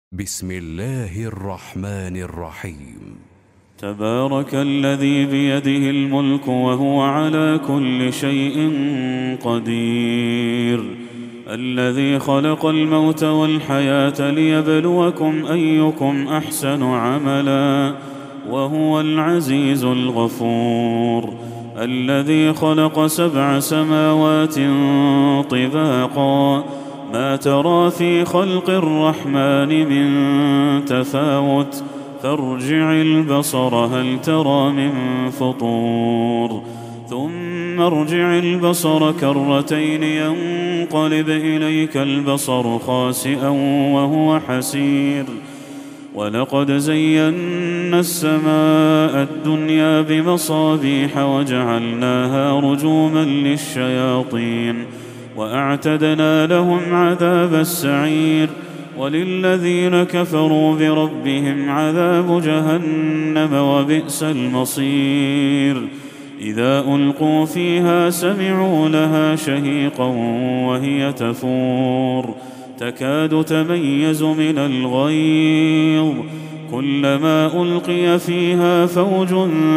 بسم الله الرحمن الرحيم. تبارك الذي بيده الملك وهو على كل شيء قدير، الذي خلق الموت والحياة ليبلوكم أيكم أحسن عملا، وهو العزيز الغفور، الذي خلق 7 سماوات طباقا، ما ترى في خلق الرحمن من تفاوت، فارجع البصر هل ترى من فطور، ثم ارجع البصر كرتين ينقلب إليك البصر خاسئا وهو حسير، ولقد زينا السماء الدنيا بمصابيح وجعلناها رجوما للشياطين وأعتدنا لهم عذاب السعير، وللذين كفروا بربهم عذاب جهنم وبئس المصير. إذا ألقوا فيها سمعوا لها شهيقا وهي تفور، تكاد تميز من الغيظ، كلما ألقي فيها فوج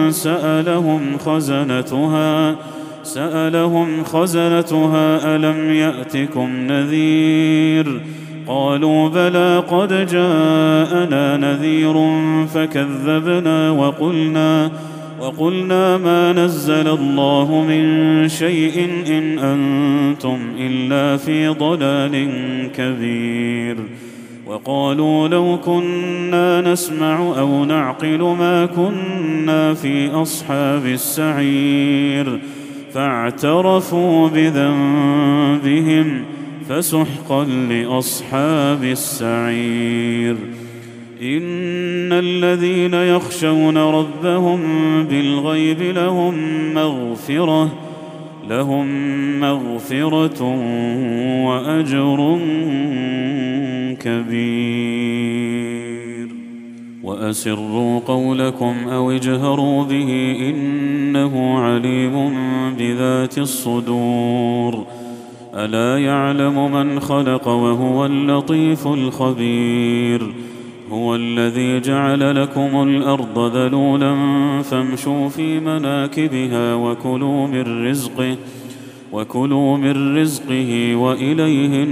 سألهم خزنتها ألم يأتكم نذير؟ قالوا بلى قد جاءنا نذير فكذبنا وقلنا ما نزل الله من شيء إن أنتم إلا في ضلال كبير. وقالوا لو كنا نسمع أو نعقل ما كنا في أصحاب السعير، فاعترفوا بذنبهم فسحقا لأصحاب السعير. إن الذين يخشون ربهم بالغيب لهم مغفرة وأجر كبير. وأسروا قولكم أو اجهروا به إنه عليم بذات الصدور. ألا يعلم من خلق وهو اللطيف الخبير. هو الذي جعل لكم الأرض ذلولا فامشوا في مناكبها وكلوا من رزقه وإليه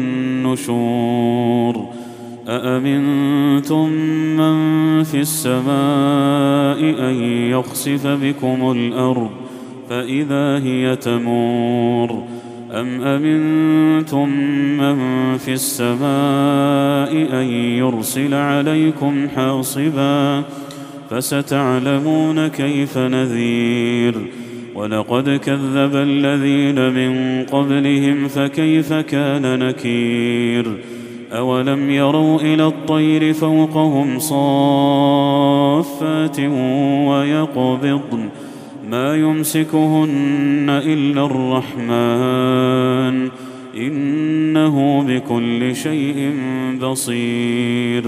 النشور. أأمنتم من في السماء أن يخسف بكم الأرض فإذا هي تمور، أم أمنتم من في السماء أن يرسل عليكم حاصبا، فستعلمون كيف نذير. ولقد كذب الذين من قبلهم فكيف كان نكير. أولم يروا إلى الطير فوقهم صافات ويقبضن ما يمسكهن إلا الرحمن إنه بكل شيء بصير.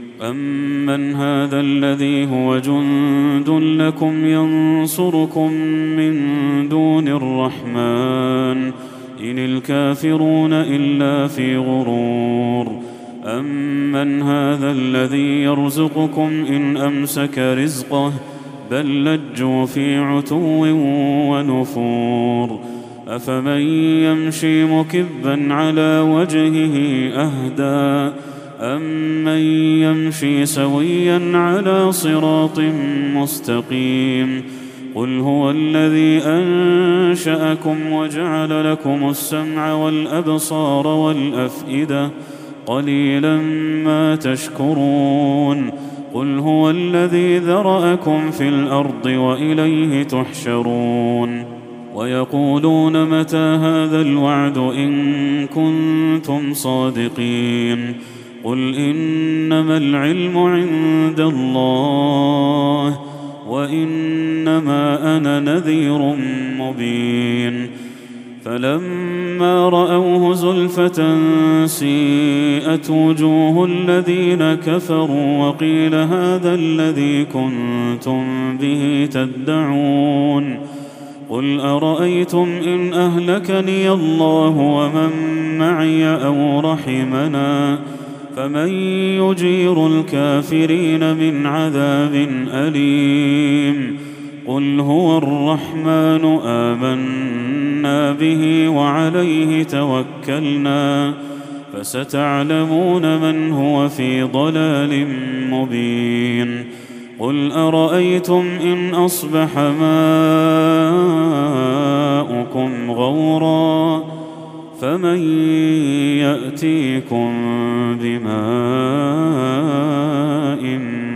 أمن هذا الذي هو جند لكم ينصركم من دون الرحمن إن الكافرون إلا في غرور. أمن هذا الذي يرزقكم إن أمسك رزقه بل لجوا في عتو ونفور. أفمن يمشي مكبا على وجهه أهدى أمن يمشي سويا على صراط مستقيم. قل هو الذي أنشأكم وجعل لكم السمع والأبصار والأفئدة قليلا ما تشكرون. قل هو الذي ذرأكم في الأرض وإليه تحشرون. ويقولون متى هذا الوعد إن كنتم صادقين. قل إنما العلم عند الله وإنما أنا نذير مبين. فلما رأوه زلفة سيئت وجوه الذين كفروا وقيل هذا الذي كنتم به تدعون. قل أرأيتم إن أهلكني الله ومن معي أو رحمنا فمن يجير الكافرين من عذاب أليم قل هو الرحمن آمنا به وعليه توكلنا فستعلمون من هو في ضلال مبين قل أرأيتم إن أصبح ماؤكم غورا فمن يأتيكم بماء